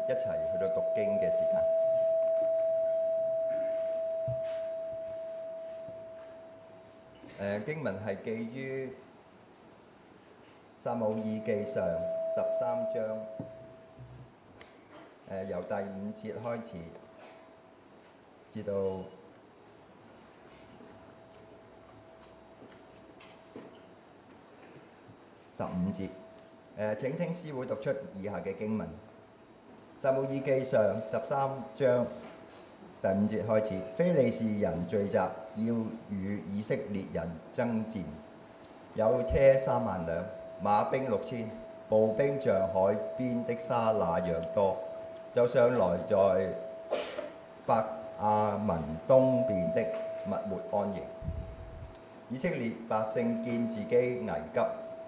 一齊去到讀經嘅時間。經文係記於撒母耳記上13章，由第5節開始，至到15節。請聽師會讀出以下嘅經文。撒母耳記上13章第5節開始，非利士人聚集，要與以色列人爭戰，有車3萬輛，馬兵6000，步兵像海邊的沙那樣多，就上來在伯亞文東邊的密抹安營。以色列百姓見自己危急，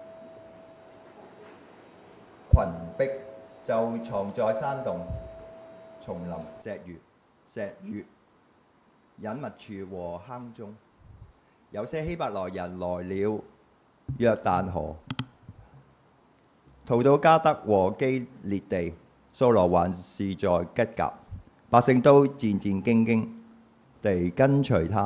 群逼就藏在山洞、叢林、石穴、隱密處和坑中。有些希伯來人來了約旦河，逃到加德和基列地。掃羅還是在吉甲，百姓都戰戰兢兢地跟隨他。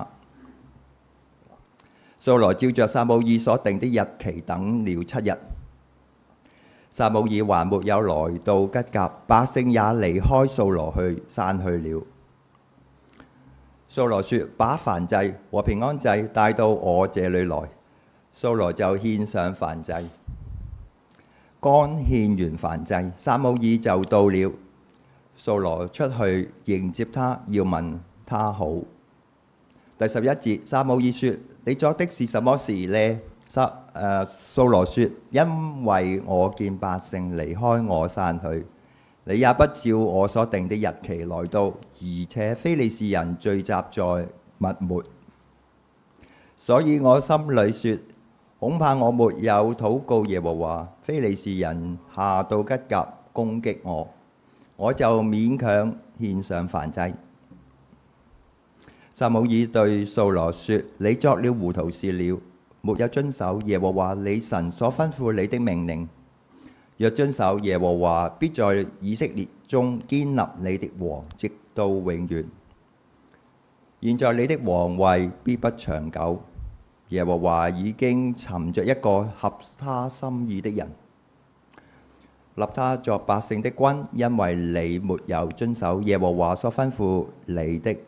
掃羅照着撒母耳所定的日期等了7日。撒母耳還沒有來到吉甲，百姓也離開掃羅散去了。掃羅說：把燔祭和平安祭帶到我這裏來。掃羅就獻上燔祭。剛獻完燔祭，撒母耳就到了。掃羅出去迎接他，要問他好。第11節，撒母耳說：你作的是什麼事呢？掃羅說：因為我見百姓離開我散去，你也不照我所定的日期來到，而且非利士人聚集在密抹，所以我心裏說，恐怕我沒有禱告耶和華，非利士人下到吉甲攻擊我，我就勉強獻上燔祭。撒母耳對掃羅說：你作了糊塗事了，沒有遵守耶和華你神所吩咐你的命令。若遵守，耶和華必在以色列中堅立你的王，直到永遠。現在你的王位必不長久。耶和華已經尋着一個合他心意的人，立他作百姓的君，因為你沒有遵守耶和華所吩咐你的。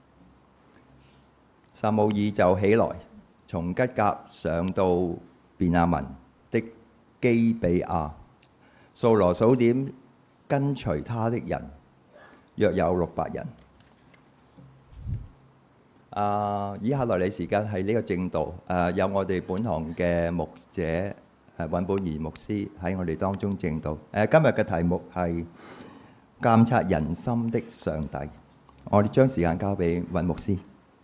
撒母耳就起來，從吉甲上到便雅憫的基比亞。掃羅數點跟隨他的人，約有600人。以下來嘅時間係呢個正道，有我哋本堂嘅牧者尹本儀牧師喺我哋當中正道。今日嘅題目係監察人心的上帝。我哋將時間交俾尹牧師。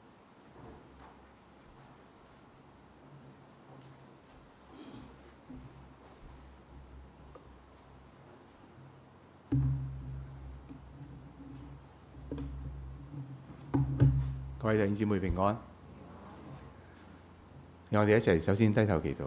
各位弟兄姊妹平安，讓我哋一齊首先低頭祈禱。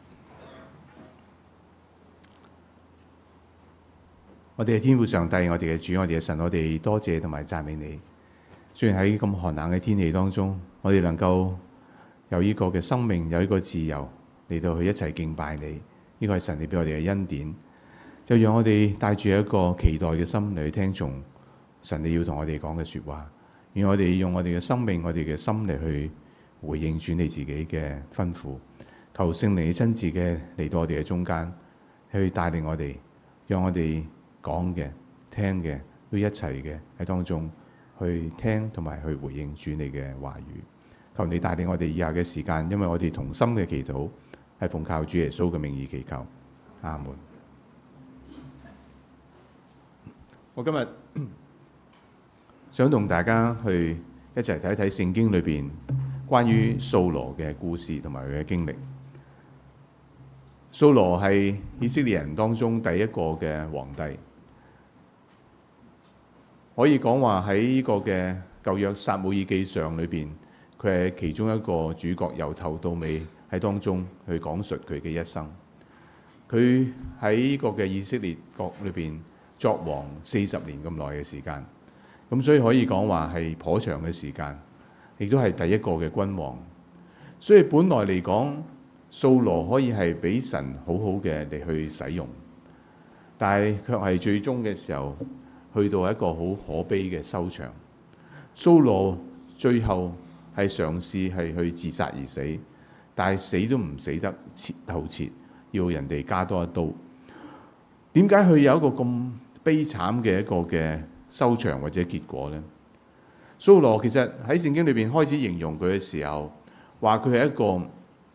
我哋嘅天父上帝，我哋嘅主，我哋嘅神，我哋多謝同埋讚美你。雖然喺咁寒冷嘅天氣當中，我哋能夠有呢個嘅生命，有呢個自由嚟到去一齊敬拜你，呢個係神你俾我哋嘅恩典。就讓我哋帶住一個期待嘅心嚟去聽從神你要同我哋講嘅說話。願我哋用我哋嘅生命、我哋嘅心嚟去回應主你自己嘅吩咐，求聖靈親自嘅嚟到我哋嘅中間，去帶領我哋，讓我哋講嘅、聽嘅都一齊嘅喺當中去聽同埋去回應主你嘅話語。求你帶領我哋以下嘅時間，因為我哋同心嘅祈禱係奉靠主耶穌嘅名義祈求，阿門。我今日想同大家去一齊睇睇聖經裏邊關於掃羅嘅故事同埋佢嘅經歷。掃羅係以色列人當中第一個嘅皇帝，可以講話喺呢個嘅舊約撒母耳記上裏邊，佢係其中一個主角，由頭到尾喺當中去講述佢嘅一生。佢喺呢個嘅以色列國裏邊作王40年咁耐嘅時間，咁所以可以講話係頗長嘅時間，亦都係第一個嘅君王。所以本來嚟講，掃羅可以係俾神好好嘅嚟去使用，但係卻係最終嘅時候去到一個好可悲嘅收場。掃羅最後係嘗試係去自殺而死，但係死都唔死得透徹，要人哋加多一刀。點解佢有一個咁悲慘嘅一個嘅收場或者結果呢？掃羅其實喺聖經裏邊開始形容佢嘅時候，話佢係一個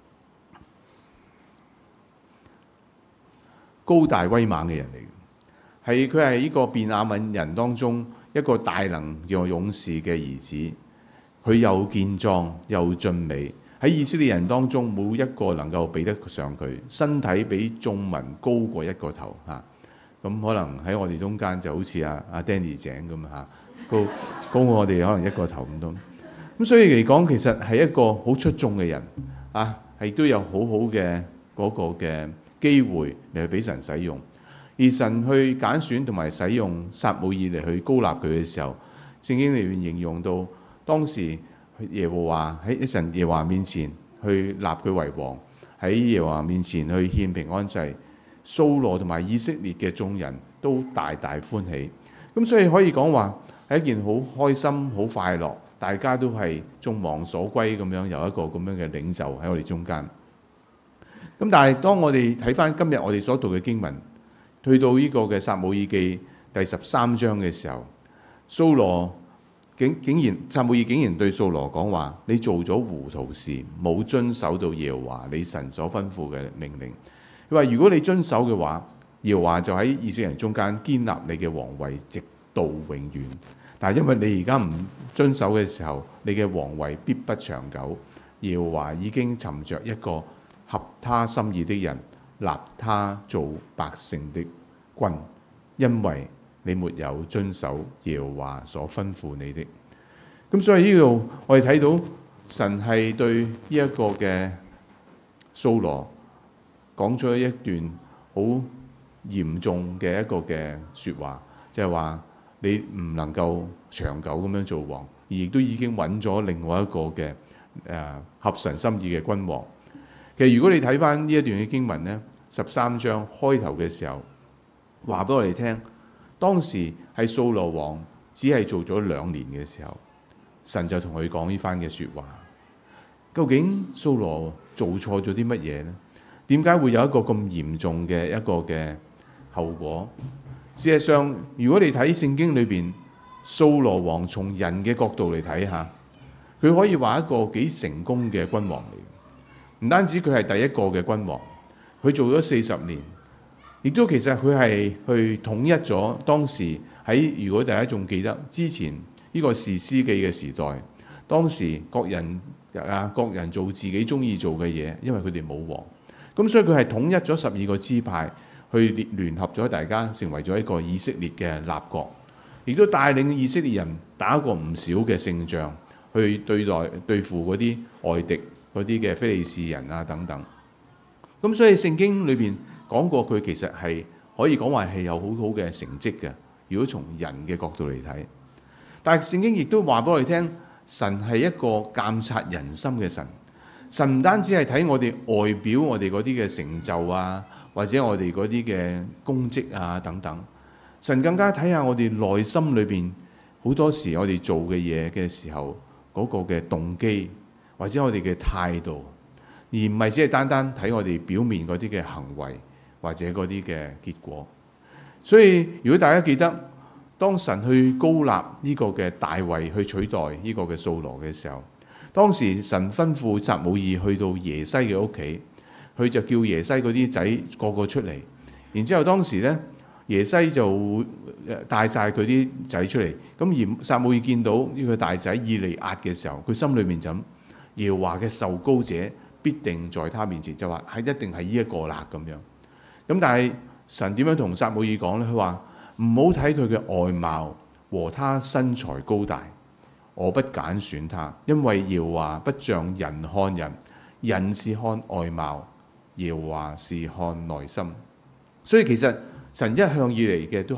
高大威猛嘅人嚟嘅，佢係呢個便雅憫人當中一個大能又勇士嘅兒子。佢又健壯又俊美，喺以色列人當中冇一個能夠比得上佢，身體比眾民高過一個頭嚇。咁可能喺我哋中間就好似阿 Danny 井咁嚇，高過我哋可能一個頭咁多。咁所以嚟講，其實係一個好出眾嘅人啊，係都有好好嘅嗰個嘅機會嚟去俾神使用。而神去揀選同埋使用撒母耳嚟去膏立佢嘅時候，聖經裏面形容到當時耶和華喺神耶和華面前去立佢為王，喺耶和華面前去獻平安祭。掃羅同埋以色列嘅眾人都大大歡喜，咁所以可以講話係一件好開心、好快樂，大家都係眾望所歸咁樣，有一個咁樣嘅領袖喺我哋中間。咁但係當我哋睇翻今日我哋所讀嘅經文，去到呢個嘅撒母耳記第13章嘅時候，掃羅撒母耳竟然對掃羅講話：你做咗糊塗事，冇遵守到耶和華你神所吩咐嘅命令。佢話：如果你遵守嘅話，耶和華就喺以色列人中間堅立你嘅王位，直到永遠。但係因為你而家唔遵守嘅時候，你嘅王位必不長久。耶和華已經尋着一個合他心意的人，立他做百姓的君，因為你沒有遵守耶和華所吩咐你的。咁所以呢度我哋睇到神係對呢一個嘅掃羅講咗一段好嚴重嘅一個嘅説話，就係話你唔能夠長久咁樣做王，而亦都已經揾咗另外一個嘅合神心意嘅君王。其實如果你睇翻呢一段嘅經文呢，13章開頭嘅時候話俾我哋聽，當時係掃羅王只係做咗2年嘅時候，神就同佢講呢番嘅説話。究竟掃羅做錯咗啲乜嘢呢？點解會有一個咁嚴重嘅一個嘅後果？事實上，如果你睇聖經裏邊，掃羅王從人嘅角度嚟睇下，佢可以話一個幾成功嘅君王嚟。唔單止佢係第一個嘅君王，佢做咗40年，亦都其實佢係去統一咗當時喺，如果大家仲記得之前呢個士師記嘅時代，當時各人做自己中意做嘅嘢，因為佢哋冇王。咁所以佢係統一咗12個支派，去聯合咗大家，成為咗一個以色列嘅立國，亦都帶領以色列人打過唔少嘅勝仗，去對付嗰啲外敵、嗰啲嘅非利士人啊等等。咁所以聖經裏邊講過佢其實係可以講話係有好好嘅成績嘅，如果從人嘅角度嚟睇。但係聖經亦都話俾我哋聽，神係一個監察人心嘅神。神唔單止係睇我哋外表，我哋嗰啲嘅成就啊，或者我哋嗰啲嘅功績啊等等，神更加睇下我哋內心裏邊好多時我哋做嘅嘢嘅時候嗰個嘅動機，或者我哋嘅態度，而唔係只係單單睇我哋表面嗰啲嘅行為或者嗰啲嘅結果。所以如果大家記得，當神去膏立呢個嘅大衛去取代呢個嘅掃羅嘅時候，當時神吩咐撒母耳去到耶西嘅屋企，佢就叫耶西嗰啲仔個個出嚟。然之後當時咧，耶西就帶晒佢啲仔出嚟。咁而撒母耳見到呢個大仔以利押嘅時候，佢心裏面就諗：耶和華嘅受膏者必定在他面前，就話係一定係呢一個啦咁樣。咁但係神點樣同撒母耳講咧？佢話唔好睇佢嘅外貌和他身材高大。我不揀選他，因為耶和華不像人看人，人是看外貌，耶和華是看內心。所以其實神一向以嚟嘅都係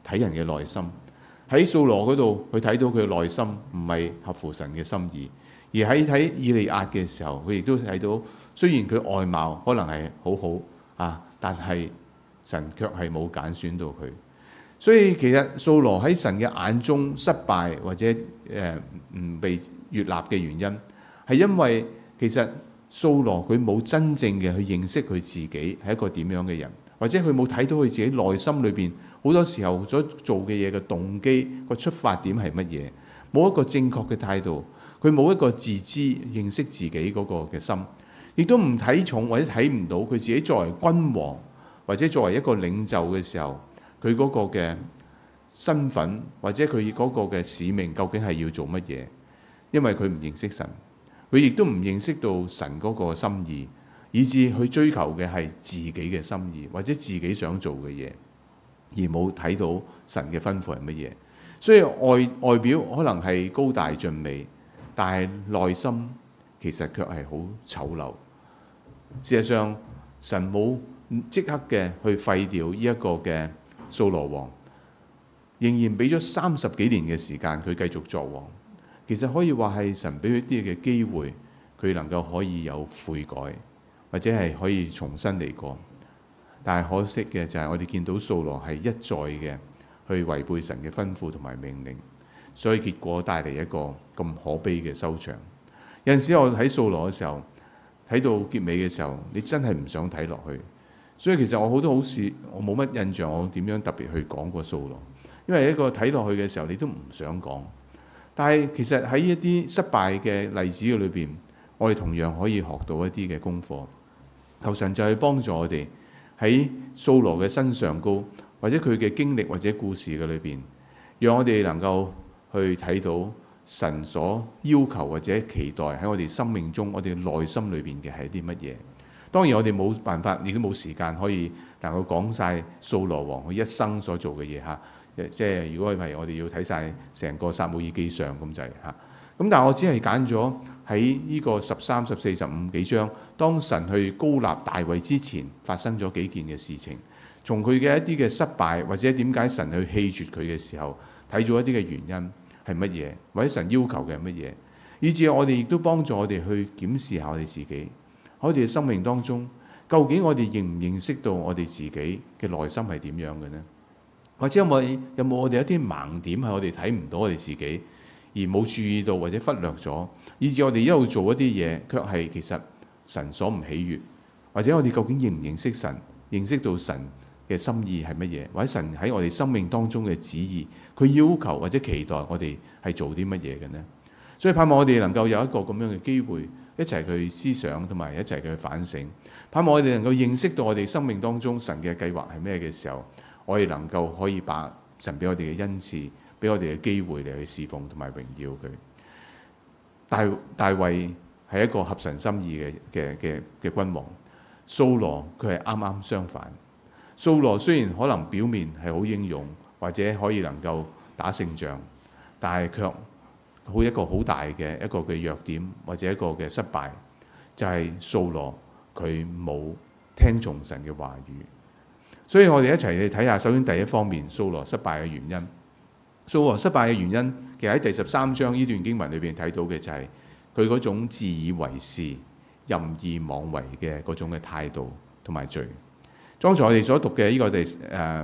睇人嘅內心。喺掃羅嗰度，佢睇到佢嘅內心唔係合乎神嘅心意；而喺睇以利押嘅時候，佢亦都睇到，雖然佢外貌可能係好好啊，但係神卻係冇揀選到佢。所以其實掃羅喺神嘅眼中失敗或者唔被悅納嘅原因，係因為其實掃羅佢冇真正嘅去認識佢自己係一個點樣嘅人，或者佢冇睇到佢自己內心裏邊好多時候所做嘅嘢嘅動機個出發點係乜嘢，冇一個正確嘅態度，佢冇一個自知認識自己嗰個嘅心，亦都唔睇重或者睇唔到佢自己作為君王或者作為一個領袖嘅時候，佢嗰個嘅身份或者佢嗰個嘅使命究竟係要做乜嘢？因為佢唔認識神，佢亦都唔認識到神嗰個心意，以致去追求嘅係自己嘅心意或者自己想做嘅嘢，而冇睇到神嘅吩咐係乜嘢。所以外表可能係高大俊美，但係內心其實卻係好醜陋。事實上，神冇即刻嘅去廢掉呢一個嘅掃羅王，仍然俾咗30幾年嘅時間佢繼續作王。其實可以話係神俾佢啲嘅機會，佢能夠可以有悔改，或者係可以重新嚟過。但係可惜嘅就係我哋見到掃羅係一再嘅去違背神嘅吩咐同埋命令，所以結果帶嚟一個咁可悲嘅收場。有陣時我喺掃羅嘅時候睇到結尾嘅時候，你真係唔想睇落去。所以其實我好多好事我冇乜印象，我點樣特別去講過掃羅，因為一個睇落去嘅時候你都唔想講。但係其實喺一啲失敗嘅例子嘅裏邊，我哋同樣可以學到一啲嘅功課。求神就係幫助我哋喺掃羅嘅身上高，或者佢嘅經歷或者故事嘅裏邊，讓我哋能夠去睇到神所要求或者期待喺我哋生命中，我哋內心裏邊嘅係啲乜嘢。當然我哋冇辦法，亦都冇時間可以能夠講晒掃羅王佢一生所做嘅嘢嚇。即係如果係我哋要睇晒成個撒母耳記上咁滯嚇。咁但係我只係揀咗喺呢個13、14、15幾章，當神去膏立大衛之前發生咗幾件嘅事情，從佢嘅一啲嘅失敗或者點解神去棄絕佢嘅時候，睇咗一啲嘅原因係乜嘢，或者神要求嘅係乜嘢，以至我哋亦都幫助我哋去檢視下我哋自己喺我哋嘅生命當中，究竟我哋認唔認識到我哋自己嘅內心係點樣嘅呢？或者有冇我哋一啲盲點係我哋睇唔到我哋自己，而冇注意到或者忽略咗，以至我哋一路做一啲嘢，卻係其實神所唔喜悅。或者我哋究竟認唔認識神，認識到神嘅心意係乜嘢，或者神喺我哋生命當中嘅旨意，佢要求或者期待我哋係做啲乜嘢嘅呢？所以盼望我哋能夠有一個咁樣嘅機會，一齊去思想同埋一齊去反省。盼望我哋能夠認識到我哋生命當中神嘅計劃係咩嘅時候，我哋能夠可以把神俾我哋嘅恩賜，俾我哋嘅機會嚟去侍奉同埋榮耀佢。大衛係一個合神心意嘅君王，掃羅佢係啱啱相反。掃羅雖然可能表面係好英勇，或者可以能夠打勝仗，但係卻好一個好大嘅一個嘅弱點，或者一個嘅失敗，就係掃羅佢冇聽從神嘅話語。所以我哋一齊去睇下，首先第一方面，掃羅失敗嘅原因。掃羅失敗嘅原因，其實喺第13章呢段經文裏邊睇到嘅就係佢嗰種自以為是、任意妄為嘅嗰種嘅態度同埋罪。剛才我哋所讀嘅呢個其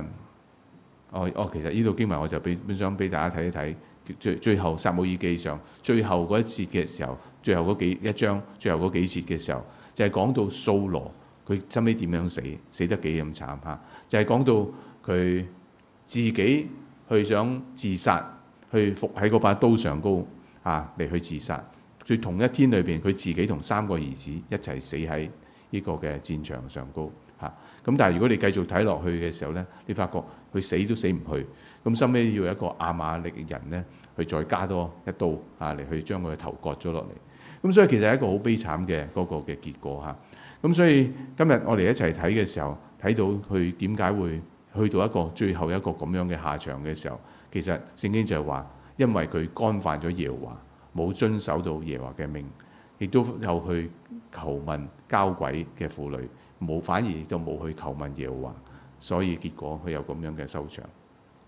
實呢度經文我就想俾大家睇一睇，最後撒母耳記上最後嗰一節嘅時候，最後嗰一章最後嗰幾節嘅時候，就係講到掃羅佢後尾點樣死得幾咁慘嚇，就係講到佢自己去想自殺，去伏喺嗰把刀上高嚟去自殺。佢同一天裏邊，佢自己同3個兒子一齊死喺呢個嘅戰場上高嚇。咁但係如果你繼續睇落去嘅時候咧，你發覺佢死都死唔去。咁收尾要一個亞瑪力人咧，去再加多一刀嚟去將佢嘅頭割咗落嚟。咁所以其實係一個好悲慘嘅嗰個嘅結果嚇。咁所以今日我哋一齊睇嘅時候，睇到佢點解會去到一個最後一個咁樣嘅下場嘅時候，其實聖經就係話，因為佢干犯咗耶和華，冇遵守到耶和華嘅命，亦都有去求問交鬼嘅婦女，反而亦都冇去求問耶和華，所以結果佢有咁樣嘅收場。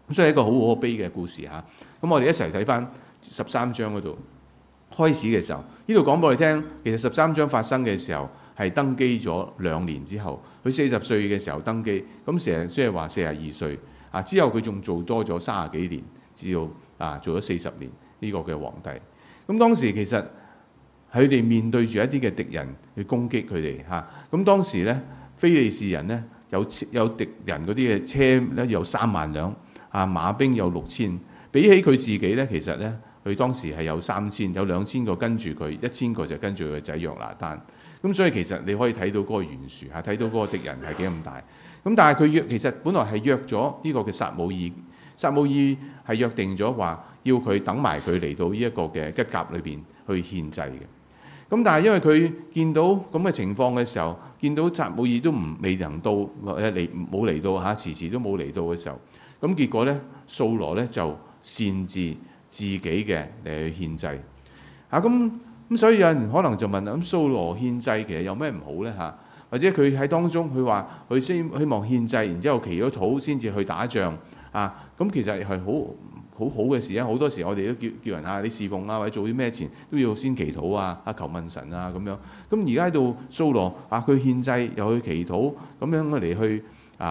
咁所以係一個好可悲嘅故事嚇。咁我哋一齊睇翻13章嗰度開始嘅時候，呢度講俾我哋聽，其實13章發生嘅時候係登基咗2年之後，佢40歲嘅時候登基，咁成日即係話42歲啊，之後佢仲做多咗30幾年，至到做咗40年呢個嘅皇帝。咁當時其實佢哋面對住一啲嘅敵人去攻擊佢哋嚇。咁當時咧，非利士人咧有敵人嗰啲嘅車咧有3萬輛，馬兵有6000，比起佢自己咧，其實咧佢當時係有3000，有2000個跟住佢，1000個就跟住佢個仔約拿單。咁所以其實你可以睇到嗰個懸殊嚇，睇到嗰個敵人係幾咁大。咁但係佢其實本來係約咗呢個嘅撒母耳，撒母耳係約定咗話要佢等埋佢嚟到呢一個嘅吉甲裏邊去獻祭嘅。咁但係因為佢見到咁嘅情況嘅時候，見到撒母耳都未能到，冇嚟到嚇，遲遲都冇嚟到嘅時候，咁結果咧，掃羅咧就擅自自己嘅嚟去獻祭嚇。咁所以有人可能就問啦，咁掃羅獻祭其實有咩唔好咧嚇？或者佢喺當中佢話佢先希望獻祭，然之後祈咗禱先至去打仗啊？咁其實係好嘅事啊！好多時我哋都叫人你侍奉或者做啲咩前都要先祈禱求問神咁樣。咁而家喺度掃羅佢獻祭又去祈禱，咁樣嚟去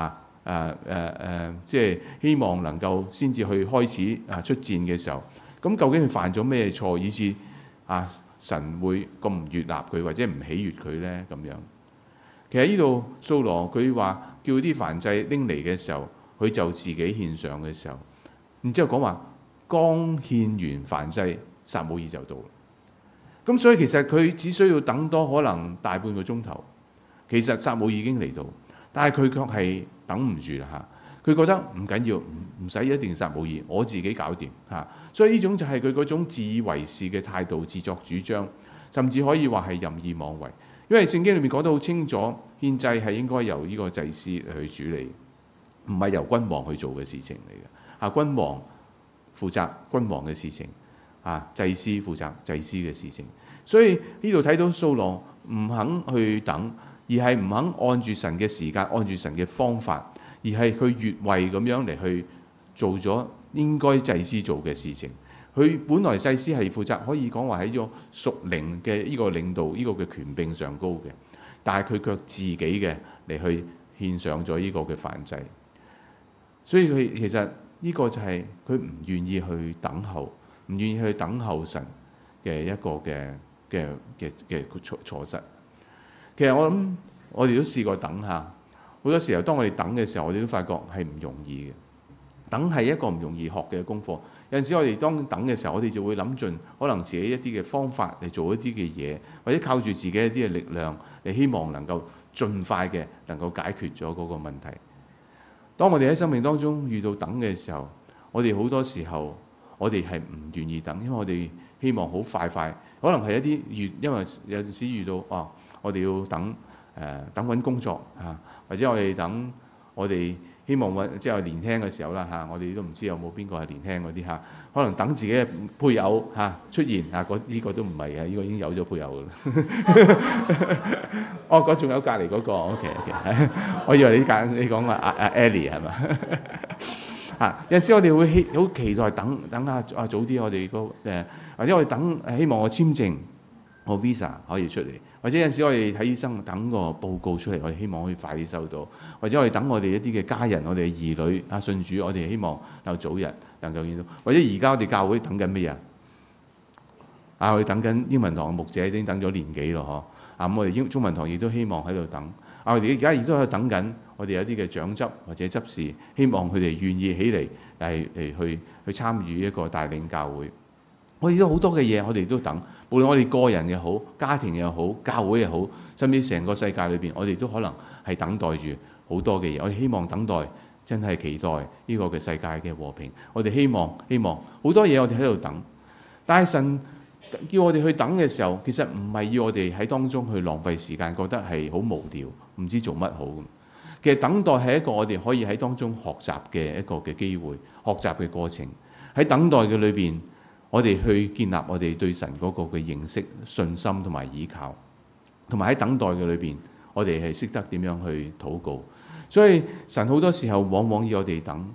即係希望能夠先至去開始出戰嘅時候，咁究竟佢犯咗咩錯，以致神會咁唔悅納佢或者唔喜悅佢咧？咁樣其實呢度掃羅佢話叫啲燔祭拎嚟嘅時候，佢就自己獻上嘅時候。然之後講話，剛獻完燔祭，撒母耳就到啦。咁所以其實佢只需要等多可能大半個鐘頭，其實撒母耳已經嚟到，但係佢卻係等唔住啦嚇。佢覺得唔緊要，唔使一定撒母耳，我自己搞掂嚇。所以呢種就係佢嗰種自以為是嘅態度，自作主張，甚至可以話係任意妄為。因為聖經裏面講得好清楚，獻祭係應該由呢個祭司去處理，唔係由君王去做嘅事情嚟嘅。君王負責君王嘅事情，祭司負責祭司嘅事情。所以呢度睇到掃羅唔肯去等，而係唔肯按住神嘅時間，按住神嘅方法，而係佢越位咁樣嚟去做咗應該祭司做嘅事情。佢本來祭司係負責可以講話喺個屬靈嘅呢個領導呢個嘅權柄上高嘅，但係佢卻自己嘅嚟去獻上咗呢個嘅燔祭。所以佢其實呢個就係佢唔願意去等候，唔願意去等候神嘅一個嘅錯失。其實我諗我哋都試過等下，好多時候當我哋等嘅時候，我哋都發覺係唔容易嘅。等係一個唔容易學嘅功課。有陣時我哋當等嘅時候，我哋就會諗盡可能自己一啲嘅方法嚟做一啲嘅嘢，或者靠住自己一啲嘅力量嚟希望能夠盡快嘅能夠解決咗嗰個問題。當我哋喺生命當中遇到等嘅時候，我哋好多時候我哋係唔願意等，因為我哋希望好快，可能係一啲因為有陣時遇到我哋要等揾工作或者我哋等我哋希望即係年輕嘅時候啦我哋都唔知有冇邊個係年輕嗰啲可能等自己嘅配偶出現呢個都唔係嘅，呢個已經有咗配偶㗎啦。嗰仲有隔離嗰個 OK， 我以為你講阿 Ellie 係嘛？有陣時我哋會好期待等下早啲我哋或者我哋等希望我簽證我 visa 可以出嚟，或者有陣時我哋睇醫生等個報告出嚟，我哋希望可以快啲收到，或者我哋等我哋一啲嘅家人，我哋嘅兒女信主，我哋希望有早日能夠見到，或者而家我哋教會等緊乜嘢我哋等緊英文堂嘅牧者已經等咗年幾咯咁我哋中文堂亦都希望喺度等我哋而家亦都喺度等緊我哋有啲嘅長執或者執事，希望佢哋願意起嚟去參與一個帶領教會。我哋都好多嘅嘢，我哋都等，無論我哋個人又好，家庭又好，教會又好，甚至成個世界裏邊，我哋都可能係等待住好多嘅嘢。我哋希望等待，真係期待呢個嘅世界嘅和平。我哋希望好多嘢，我哋喺度等。但係神叫我哋去等嘅時候，其實唔係要我哋喺當中去浪費時間，覺得係好無聊，唔知做乜好咁。其實等待係一個我哋可以喺當中學習嘅一個嘅機會，學習嘅過程。喺等待嘅裏邊，我哋去建立我哋對神嗰個嘅認識、信心同埋依靠，同埋喺等待嘅裏邊，我哋係識得點樣去禱告。所以神好多時候往往要我哋等，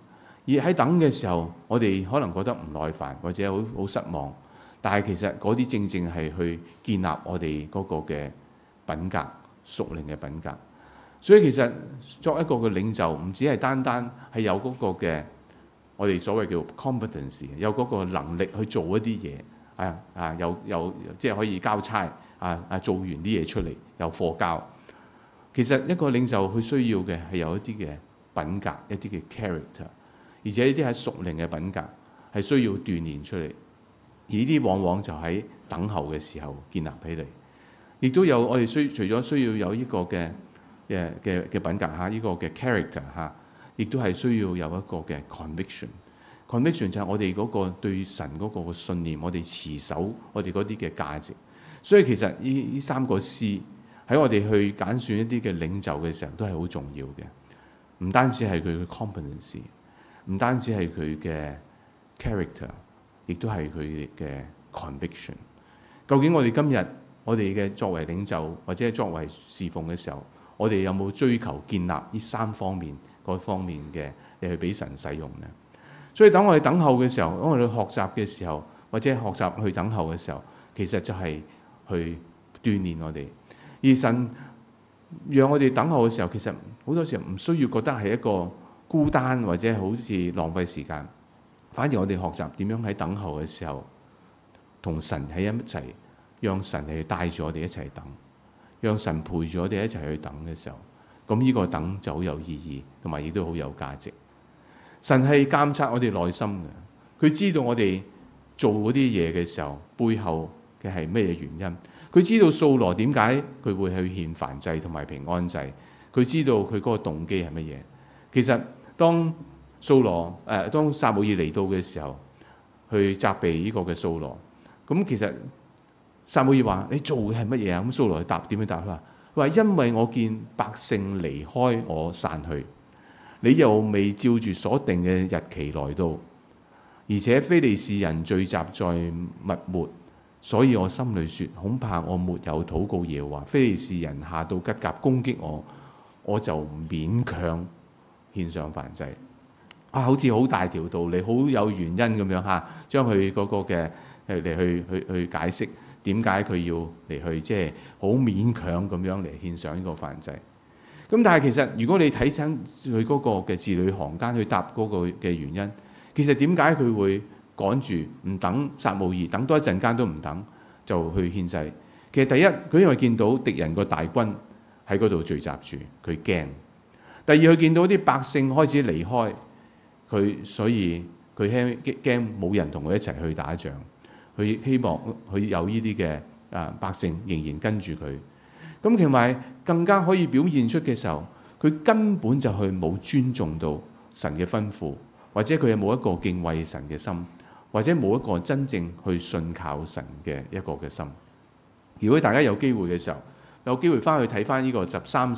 而喺等嘅時候，我哋可能覺得唔耐煩或者好失望，但係其實嗰啲正正係去建立我哋嗰個嘅品格，屬靈嘅品格。所以其實作一個嘅領袖，唔止係單單係有嗰個嘅我哋所謂叫 competence， 有嗰個能力去做一啲嘢，有即係可以交差，做完啲嘢出嚟有課交。其實一個領袖佢需要嘅係有一啲嘅品格，一啲嘅 character， 而且呢啲係屬靈嘅品格，係需要鍛鍊出嚟。而呢啲往往就喺等候嘅時候建立起嚟，亦都有我哋除咗需要有呢個嘅品格呢個嘅 character 亦都係需要有一個嘅 conviction。conviction 就係我哋嗰個對神嗰個信念，我哋持守我哋嗰啲嘅價值。所以其實呢三個 C 喺我哋去揀選一啲嘅領袖嘅時候都係好重要嘅。唔單止係佢嘅 competency， 唔單止係佢嘅 character， 亦都係佢嘅 conviction。究竟我哋今日我哋嘅作為領袖或者作為侍奉嘅時候，我哋有冇追求建立呢三方面嗰方面嘅嚟去俾神使用呢？所以當我哋等候嘅時候，當我哋學習嘅時候，或者學習去等候嘅時候，其實就係去鍛鍊我哋。而神讓我哋等候嘅時候，其實好多時候唔需要覺得係一個孤單或者好似浪費時間，反而我哋學習點樣喺等候嘅時候同神喺一齊，讓神嚟帶住我哋一齊等，讓神陪住我哋一齊去等嘅時候，咁呢個等就好有意義，同埋亦都好有價值。神係監察我哋內心嘅，佢知道我哋做嗰啲嘢嘅時候背後嘅係咩原因。佢知道掃羅點解佢會去獻燔祭同埋平安祭，佢知道佢嗰個動機係乜嘢。其實當撒母耳嚟到嘅時候，去責備呢個嘅掃羅，咁其實撒母耳話：你做嘅係乜嘢啊？咁掃羅點樣答？佢話：因為我見百姓離開我散去，你又未照住所定嘅日期來到，而且非利士人聚集在密抹，所以我心裏說，恐怕我沒有禱告耶和華，非利士人下到吉甲攻擊我，我就勉強獻上燔祭。好似好大條道理，好有原因咁樣將佢嗰個嘅嚟去解釋點解佢要嚟去即係好勉強咁樣嚟獻上呢個燔祭。咁但係其實如果你睇清佢嗰個嘅字裏行間去答嗰個嘅原因，其實點解佢會趕住唔等撒母耳，等多一陣間都唔等就去獻祭？其實第一，佢因為見到敵人個大軍喺嗰度聚集住，佢驚；第二，佢見到啲百姓開始離開佢，所以佢驚冇人同佢一齊去打仗。佢希望佢有呢啲嘅百姓仍然跟住佢。咁同埋更加可以表現出嘅時候，佢根本就去冇尊重到神嘅吩咐，或者佢有冇一個敬畏神嘅心，或者冇一個真正去信靠神嘅一個嘅心。如果大家有機會嘅時候，有機會翻去睇翻呢個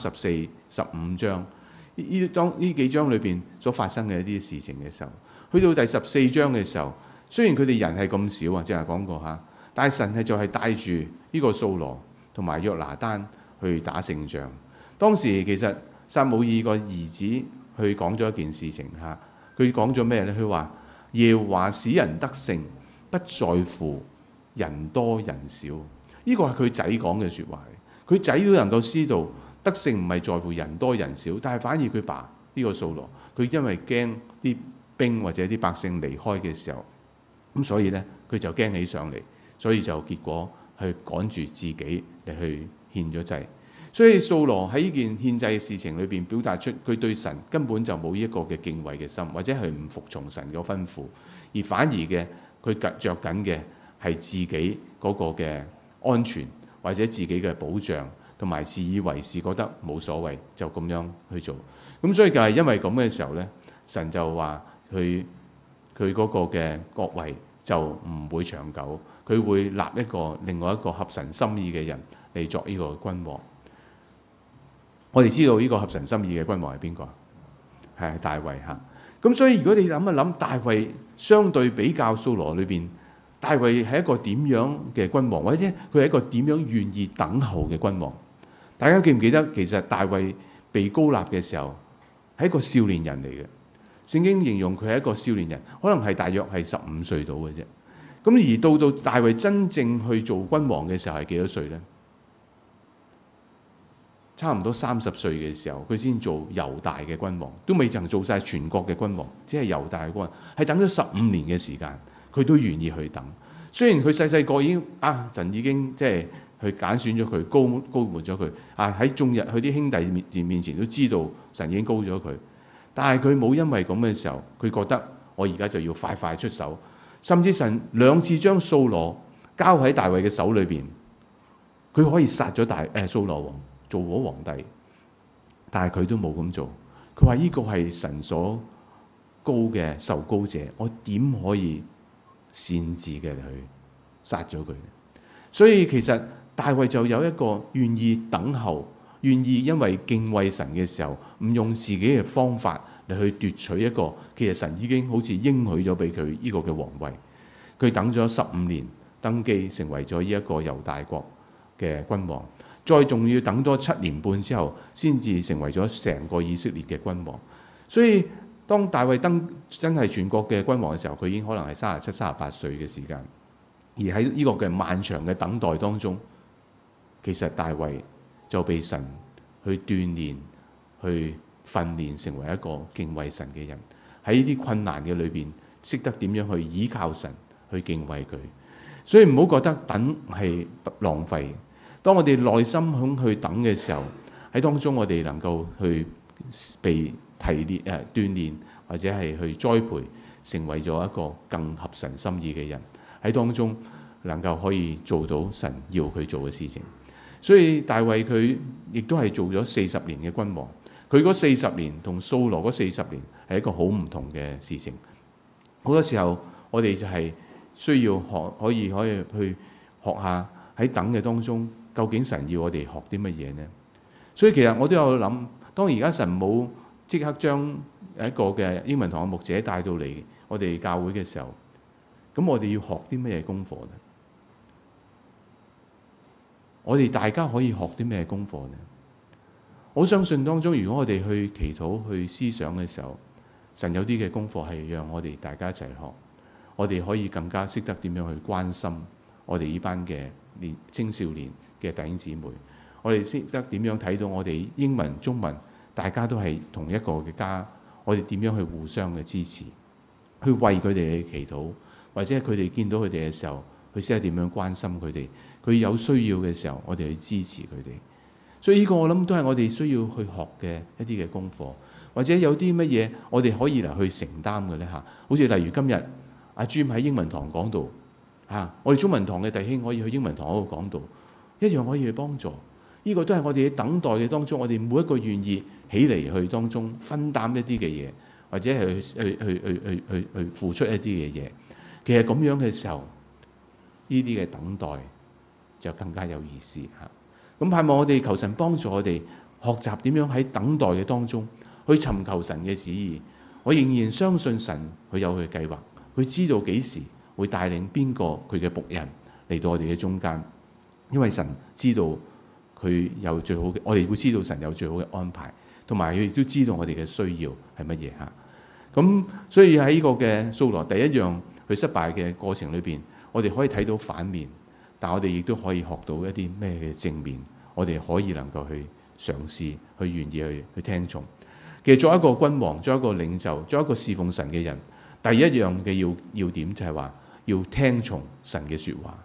13、14、15章，呢幾章裏邊所發生嘅一啲事情嘅時候，去到第14章嘅時候，雖然佢哋人係咁少正係講過嚇，但係神就係帶住呢個掃羅同埋約拿單去打勝仗。當時其實撒母耳個兒子去講咗一件事情嚇，佢講咗咩呢？佢話耶和華使人得勝，不在乎人多人少。呢個係佢仔講嘅説話。佢仔都能夠知道得勝唔係在乎人多人少，但係反而佢爸呢個掃羅，佢因為驚啲兵或者啲百姓離開嘅時候，咁所以呢，佢就驚起上嚟，所以就結果去趕住自己嚟去獻咗祭。所以掃羅喺呢件獻祭嘅事情裏邊表達出佢對神根本就冇一個嘅敬畏嘅心，或者係唔服從神嘅吩咐，而反而嘅佢着緊嘅係自己嗰個嘅安全，或者自己嘅保障，同埋自以為是，覺得冇所謂就咁樣去做。咁所以就係因為咁嘅時候呢，神就話佢嗰個嘅國位就唔會長久，佢會立另外一個合神心意嘅人嚟作呢個君王。我哋知道呢個合神心意嘅君王係邊個？係大衛嚇。咁所以如果你諗一諗，大衛相對比較掃羅裏邊，大衛係一個點樣嘅君王，或者佢係一個點樣願意等候嘅君王？大家記唔記得其實大衛被膏立嘅時候係一個少年人嚟嘅？ 聖經形容佢係一個少年人，可能係大約係15歲到嘅啫。咁而到大衛真正去做君王嘅時候係幾多歲呢？差唔多30歲嘅時候，佢先做猶大嘅君王，都未曾做晒全國嘅君王，只係猶大嘅君王，係等咗15年嘅時間，佢都願意去等。雖然佢細細個已經神已經即係去揀選咗佢，高滿咗佢喺眾人佢啲兄弟面前都知道神已經高咗佢，但係佢冇因為咁嘅時候，佢覺得我而家就要快快出手，甚至神2次將掃羅交喺大衛嘅手裏邊，佢可以殺咗掃羅王，做咗皇帝，但係佢都冇咁做。佢話呢個係神所高嘅受膏者，我點可以擅自嘅去殺咗佢？所以其實大衛就有一個願意等候，願意因為敬畏神嘅時候，唔用自己嘅方法嚟去奪取一個其實神已經好似應許咗俾佢呢個嘅皇位。佢等咗15年登基，成為咗呢一個猶大國嘅君王。再仲要等多7年半之後，先至成為咗成個以色列嘅君王。所以當大衛真係全國嘅君王嘅時候，佢已經可能係37、38歲嘅時間。而喺呢個嘅漫長嘅等待當中，其實大衛就被神去鍛鍊、去訓練，成為一個敬畏神嘅人。喺呢啲困難嘅裏邊，識得點樣去依靠神，去敬畏佢。所以唔好覺得等係浪費。當我哋內心肯去等嘅時候，喺當中我哋能夠去被鍛鍊，或者係去栽培，成為咗一個更合神心意嘅人，喺當中能夠可以做到神要佢做嘅事情。所以大衛佢亦都係做咗40年嘅君王，佢嗰40年同掃羅嗰40年係一個好唔同嘅事情。好多時候我哋就係需要可以去學下喺等嘅當中，究竟神要我哋學啲乜嘢呢？所以其實我都有諗，當而家神冇即刻將一個嘅英文堂嘅牧者帶到嚟我哋教會嘅時候，咁我哋要學啲咩功課呢？我哋大家可以學啲咩功課呢？我相信當中，如果我哋去祈禱、去思想嘅時候，神有啲嘅功課係讓我哋大家一齊學，我哋可以更加識得點樣去關心我哋呢班嘅青少年嘅弟兄姊妹，我哋識得點樣睇到我哋英文、中文大家都係同一個嘅家，我哋點樣去互相嘅支持，去為佢哋嘅祈禱，或者佢哋見到佢哋嘅時候，去識得點樣關心佢哋，佢有需要嘅時候，我哋去支持佢哋。所以呢個我諗都係我哋需要去學嘅一啲嘅功課，或者有啲乜嘢我哋可以嚟去承擔嘅咧嚇。好似例如今日阿 Jim 喺英文堂講道嚇，我哋中文堂嘅弟兄可以去英文堂嗰度講道，一樣可以去幫助。呢個都係我哋喺等待嘅當中，我哋每一個願意起嚟去當中分擔一啲嘅嘢，或者係去付出一啲嘅嘢。其實咁樣嘅時候，呢啲嘅等待就更加有意思嚇。咁盼望我哋求神幫助我哋學習點樣喺等待嘅當中去尋求神嘅旨意。我仍然相信神佢有佢嘅計劃，佢知道幾時會帶領邊個佢嘅僕人嚟到我哋嘅中間，因為神知道佢有最好嘅，我哋會知道神有最好嘅安排，同埋佢亦都知道我哋嘅需要係乜嘢嚇。咁所以喺呢個嘅掃羅第一樣佢失敗嘅過程裏邊，我哋可以睇到反面。但我哋亦都可以學到一啲咩嘅正面，我哋可以能夠去嘗試，去願意去聽從。其實作為一個君王，作為一個領袖，作為一個侍奉神嘅人，第一樣嘅要點就係話要聽從神嘅説話。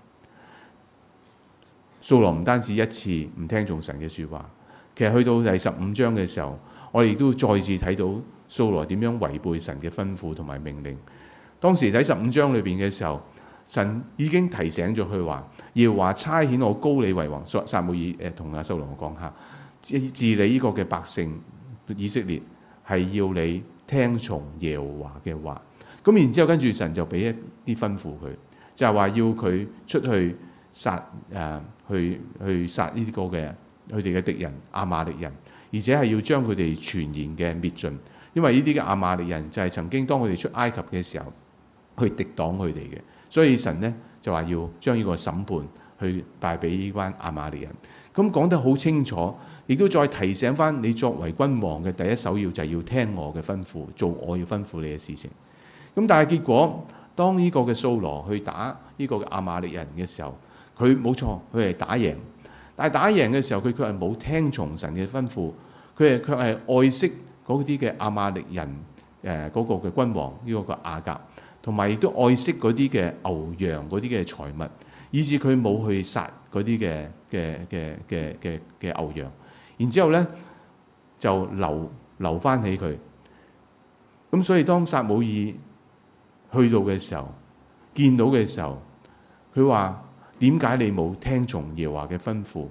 掃羅唔單止一次唔聽從神嘅説話，其實去到第15章嘅時候，我哋亦都再次睇到掃羅點樣違背神嘅吩咐同埋命令。當時喺15章裏邊嘅時候，神已經提醒咗佢話，耶和華差遣我膏你為王。撒母耳同阿掃羅講下，治理呢個嘅百姓以色列係要你聽從耶和華嘅話。咁然之後跟住神就俾一啲吩咐佢，就係話要佢出去殺去殺呢個嘅佢哋嘅敵人亞瑪力人，而且係要將佢哋全然嘅滅盡。因為呢啲嘅亞瑪力人就係曾經當佢哋出埃及嘅時候去敵擋佢哋嘅。所以神呢就話要將呢個審判去帶俾呢班亞瑪力人。 咁講得好清楚，亦都再提醒翻你作為君王嘅第一首要就係要聽我嘅吩咐，做我要吩咐你嘅事情。咁但係結果，當呢個嘅掃羅去打呢個嘅亞瑪力人嘅時候，佢冇錯，佢係打贏。但係打贏嘅時候，佢卻係冇聽從神嘅吩咐，佢卻係愛惜嗰啲嘅亞瑪力人嗰個嘅君王呢個嘅亞甲，同埋亦都愛惜嗰啲嘅牛羊嗰啲嘅財物，以致佢冇去殺嗰啲嘅牛羊。然之後咧就留翻起佢。咁所以當撒母耳去到嘅時候，見到嘅時候，佢話：點解你冇聽從耶和華嘅吩咐？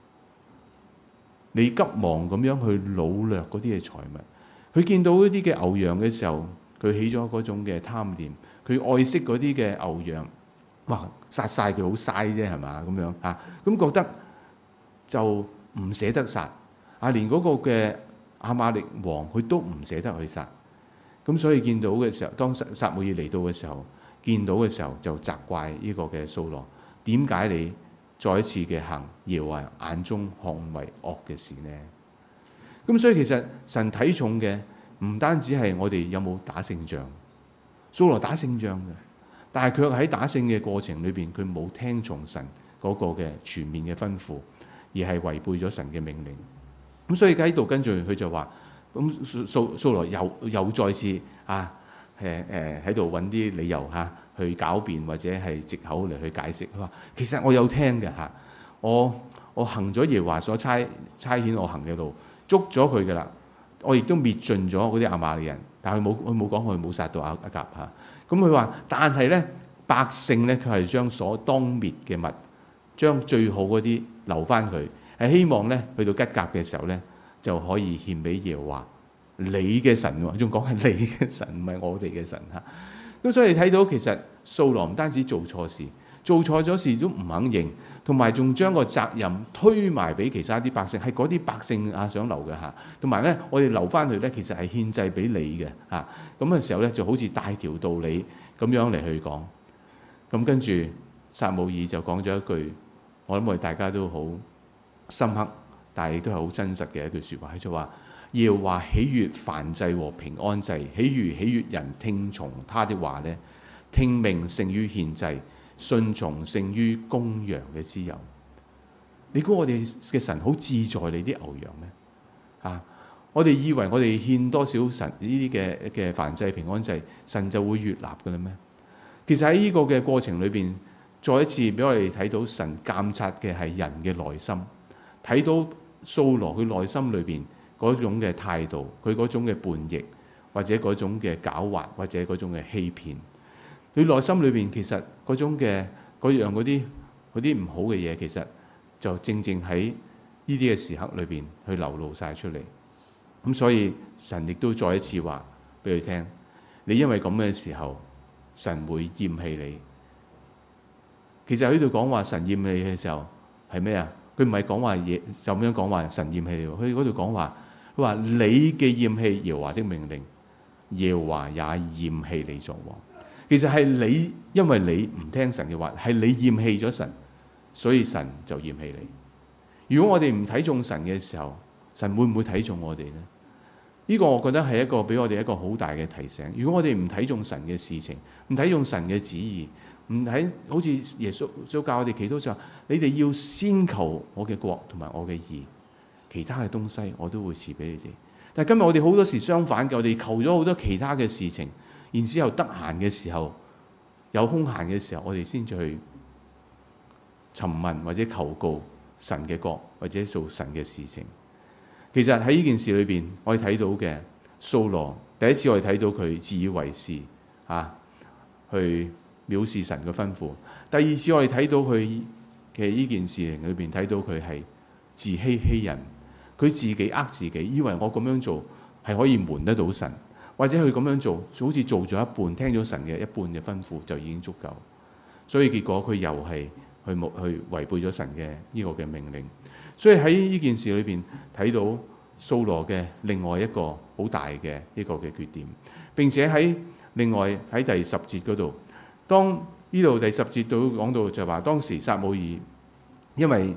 你急忙咁樣去擄掠嗰啲嘅財物。佢見到嗰啲嘅牛羊嘅時候，佢起咗嗰種嘅貪念，佢愛惜嗰啲嘅牛羊，哇！殺晒佢好嘥啫，係嘛咁樣嚇？咁覺得就唔捨得殺啊！連嗰個嘅亞瑪力王佢都唔捨得去殺。咁所以見到嘅時候，當撒母耳嚟到嘅時候，見到嘅時候就責怪呢個嘅掃羅，點解你再一次嘅行耶和華眼中看為惡嘅事呢？咁所以其實神睇重嘅唔單止係我哋有冇打勝仗，掃羅打勝仗嘅，但係佢喺打勝嘅過程裏邊，佢冇聽從神嗰個嘅全面嘅吩咐，而係違背咗神嘅命令。咁所以喺度跟住佢就話。咁掃羅又再次喺度揾啲理由去狡辯或者係藉口嚟去解釋。佢話其實我有聽嘅我行咗耶和華所差遣我行嘅路，捉咗佢嘅啦。我亦都滅盡咗嗰啲亞瑪力人，但係佢冇講佢冇殺到亞甲嚇。咁佢話，但係咧百姓咧佢係將所當滅嘅物，將最好嗰啲留翻佢，係希望咧去到吉甲嘅時候咧。就可以獻俾耶和華你嘅神喎，仲講係你嘅神，唔係我哋嘅神嚇。咁所以你睇到其實掃羅唔單止做錯事，做錯咗事都唔肯認，同埋仲將個責任推埋俾其他啲百姓，係嗰啲百姓想留嘅嚇。同埋咧，我哋留翻去咧，其實係獻祭俾你嘅嚇。咁嘅時候咧，就好似大條道理咁樣嚟去講。咁跟住撒母耳就講咗一句，我諗我哋大家都好深刻。但係亦都係好真實嘅一句説話，佢就話：耶和華喜悅燔祭和平安祭，喜悅人聽從他的話呢，聽命勝於獻祭，順從勝於公羊嘅脂油。你估我哋嘅神好志在你啲牛羊咩？我哋以為我哋獻多少神呢啲嘅燔祭平安祭，神就會悅納嘅啦咩？其實喺呢個嘅過程裏邊，再一次俾我哋睇到神監察嘅係人嘅內心，睇到。掃羅佢內心裏邊嗰種嘅態度，佢嗰種嘅叛逆，或者嗰種嘅狡猾，或者嗰種嘅欺騙，佢內心裏邊其實嗰種嘅嗰啲唔好嘅嘢，其實就正喺呢啲嘅時刻裏邊去流露晒出嚟。咁所以神亦都再一次話俾佢聽：你因為咁嘅時候，神會厭棄你。其實喺度講話神厭棄你嘅時候係咩啊？佢唔係講話嘢就咁樣講話神厭棄你，佢嗰度講話，佢話你嘅厭棄耶和華的命令，耶和華也厭棄你作王。其實係你，因為你唔聽神嘅話，係你厭棄咗神，所以神就厭棄你。如果我哋唔睇重神嘅時候，神會唔會睇重我哋呢？呢個我覺得係一個俾我哋一個好大嘅提醒。如果我哋唔睇重神嘅事情，唔睇重神嘅旨意，唔喺好似耶穌教我哋祈禱上，你哋要先求我嘅國同埋我嘅義，其他嘅東西我都會賜俾你哋。但係今日我哋好多時相反嘅，我哋求咗好多其他嘅事情，然之後得閒嘅時候，有空閒嘅時候，我哋先至去詢問或者求告神嘅國或者做神嘅事情。其實喺呢件事裏邊，我哋睇到嘅掃羅，第一次我哋睇到佢自以為是去藐視神嘅吩咐。第二次我哋睇到佢嘅呢件事情裏邊，睇到佢係自欺人，佢自己呃自己，以為我咁樣做係可以瞞得到神，或者佢咁樣做好似做咗一半，聽咗神嘅一半嘅吩咐就已經足夠。所以結果佢又係去違背咗神嘅呢個嘅命令。所以喺呢件事裏邊睇到掃羅嘅另外一個好大嘅一個嘅缺點。並且喺另外喺第10節嗰度，當呢度第10節都講到就話，當時撒母耳因為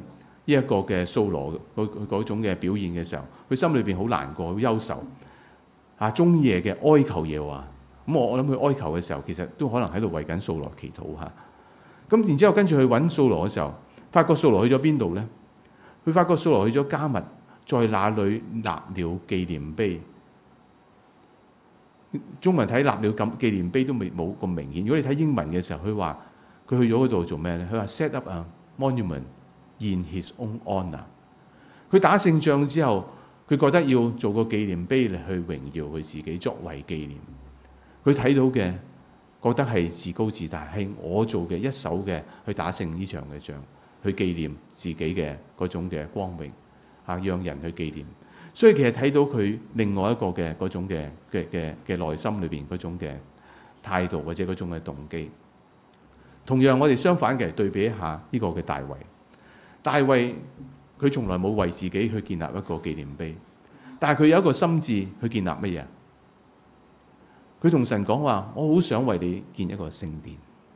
一個嘅掃羅嗰種嘅表現嘅時候，佢心裏邊好難過、好憂愁啊，中夜嘅哀求耶和華。咁我諗佢哀求嘅時候，其實都可能喺度為緊掃羅祈禱嚇。咁然之後跟住去揾掃羅嘅時候，發覺掃羅去咗邊度咧？佢發覺掃羅去咗迦密，在那裏立了紀念碑。中文睇立了紀念碑都冇咁明顯。如果你睇英文嘅時候，佢話佢去咗嗰度做咩咧？佢話 set up a monument in his own honor。佢打勝仗之後，佢覺得要做個紀念碑嚟去榮耀佢自己，作為紀念。佢睇到嘅覺得係自高自大，係我做嘅一手嘅去打勝呢場嘅仗，去紀念自己嘅嗰種嘅光榮啊，讓人去紀念。所以其實睇到佢另外一個嘅嗰種嘅內心裏邊嗰種嘅態度或者嗰種嘅動機。同樣我哋相反嘅對比一下呢個嘅大衛。大衛佢從來冇為自己去建立一個紀念碑，但係佢有一個心志去建立乜嘢？佢同神講話：我好想為你建一個聖殿，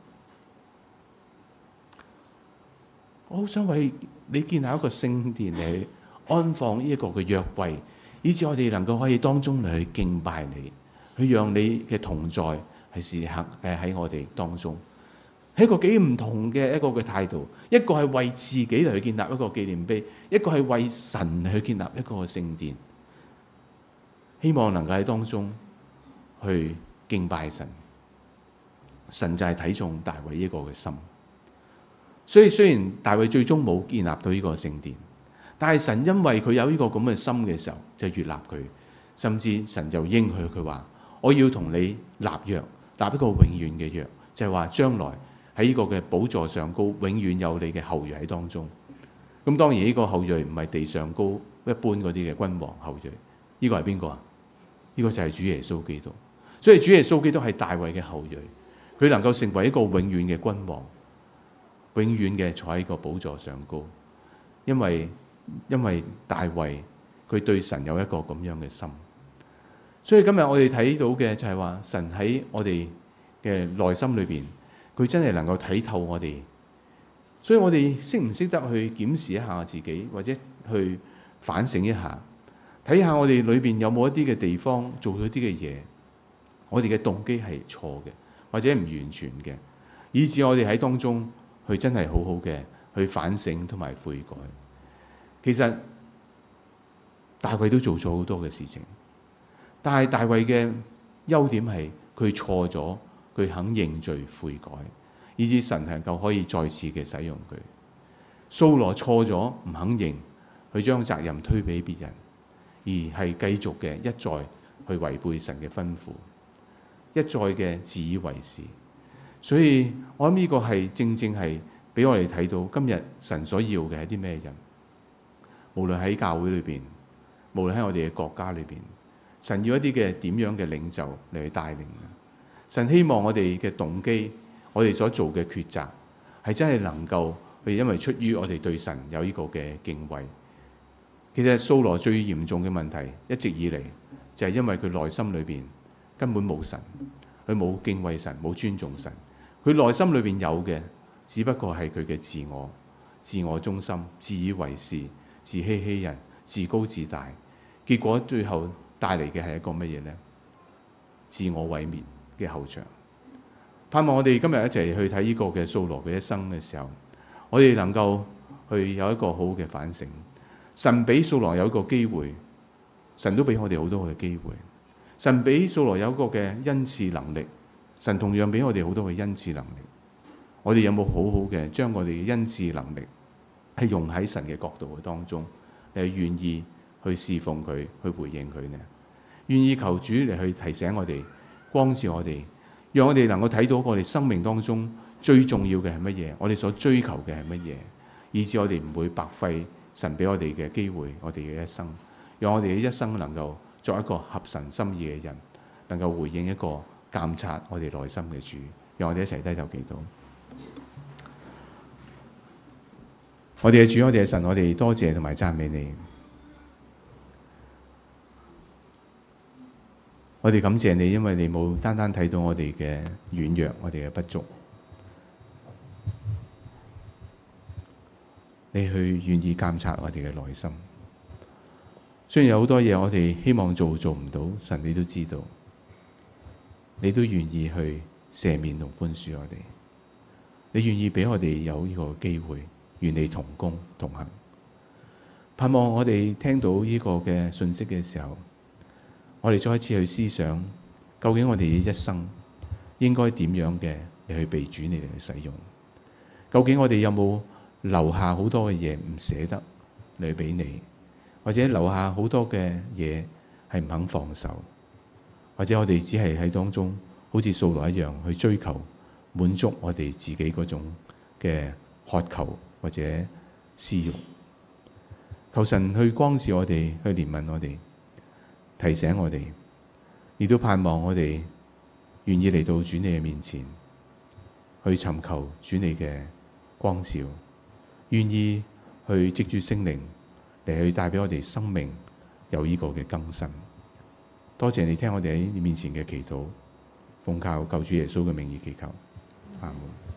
我好想為你建立一個聖殿嚟安放呢一個嘅約櫃，以致我哋能夠可以當中嚟去敬拜你，去讓你嘅同在係時刻嘅喺我哋當中，係一個幾唔同嘅一個嘅態度。一個係為自己嚟去建立一個紀念碑，一個係為神嚟去建立一個聖殿，希望能夠喺當中去敬拜神。神就係睇重大衛呢個嘅心，所以雖然大衛最終冇建立到呢個聖殿，但係神因為佢有呢個咁嘅心嘅時候，就悅納佢，甚至神就應許佢話：我要同你立約，立一個永遠嘅約，就係話將來喺呢個嘅寶座上高，永遠有你嘅後裔喺當中。咁當然呢個後裔唔係地上高一般嗰啲嘅君王後裔，呢個係邊個啊？呢個就係主耶穌基督。所以主耶穌基督係大衛嘅後裔，佢能夠成為一個永遠嘅君王，永遠嘅坐喺個寶座上高，因為大衛佢對神有一個咁樣嘅心。所以今日我哋睇到嘅就係話，神喺我哋嘅內心裏邊，佢真係能夠睇透我哋。所以我哋識唔識得去檢視一下自己，或者去反省一下，睇下我哋裏邊有冇一啲嘅地方做咗啲嘅嘢，我哋嘅動機係錯嘅，或者唔完全嘅，以致我哋喺當中去真係好好嘅去反省同埋悔改。其實大衛都做咗好多嘅事情，但係大衛嘅優點係佢錯咗，佢肯認罪悔改，以致神能夠可以再次嘅使用佢。掃羅錯咗唔肯認，佢將責任推俾別人，而係繼續嘅一再去違背神嘅吩咐，一再嘅自以為是。所以我諗呢個係正正係俾我哋睇到今日神所要嘅係啲咩人。無論喺教會裏邊，無論喺我哋嘅國家裏邊，神要一啲嘅點樣嘅領袖嚟去帶領。神希望我哋嘅動機，我哋所做嘅抉擇，係真係能夠係因為出於我哋對神有呢個嘅敬畏。其實掃羅最嚴重嘅問題，一直以嚟就係因為佢內心裏邊根本冇神，佢冇敬畏神，冇尊重神。佢內心裏邊有嘅，只不過係佢嘅自我中心、自以為是、自欺欺人、自高自大，結果最後帶嚟嘅係一個乜嘢呢？自我毀滅嘅後場。盼望我哋今日一齊去睇呢個嘅掃羅嘅一生嘅時候，我哋能夠去有一個好好嘅反省。神俾掃羅有一個機會，神都俾我哋好多嘅機會。神俾掃羅有一個嘅恩賜能力，神同樣俾我哋好多嘅恩賜能力。我哋有冇好好嘅將我哋嘅恩賜能力係用喺神嘅角度嘅當中，你係願意去侍奉佢，去回應佢呢？願意求主嚟去提醒我哋，光照我哋，讓我哋能夠睇到我哋生命當中最重要嘅係乜嘢，我哋所追求嘅係乜嘢，以致我哋唔會白費神俾我哋嘅機會，我哋嘅一生，讓我哋嘅一生能夠作一個合神心意嘅人，能夠回應一個監察我哋內心嘅主。讓我哋一齊低頭祈禱。我哋嘅主，我哋嘅神，我哋多謝同埋讚美你。我哋感謝你，因為你冇單單睇到我哋嘅軟弱，我哋嘅不足。 你去願意監察我哋嘅內心。雖然有好多嘢我哋希望做唔到，神你都知道，你都願意去赦免同寬恕我哋，你願意俾我哋有呢個機會，與你同工同行。盼望我哋聽到呢個嘅信息嘅時候，我哋再一次去思想，究竟我哋一生應該點樣嘅嚟去被主你嚟去使用？究竟我哋有冇留下好多嘅嘢唔捨得嚟俾你？或者留下好多嘅嘢係唔肯放手？或者我哋只係喺當中好似掃羅一樣去追求滿足我哋自己嗰種嘅渴求或者私慾？求神去光照我哋，去憐憫我哋，提醒我哋，亦都盼望我哋願意嚟到主你嘅面前，去尋求主你嘅光照，願意去藉住聖靈嚟去帶俾我哋生命有呢個嘅更新。多謝你聽我哋喺你面前嘅祈禱，奉靠救主耶穌嘅名義祈求，阿門。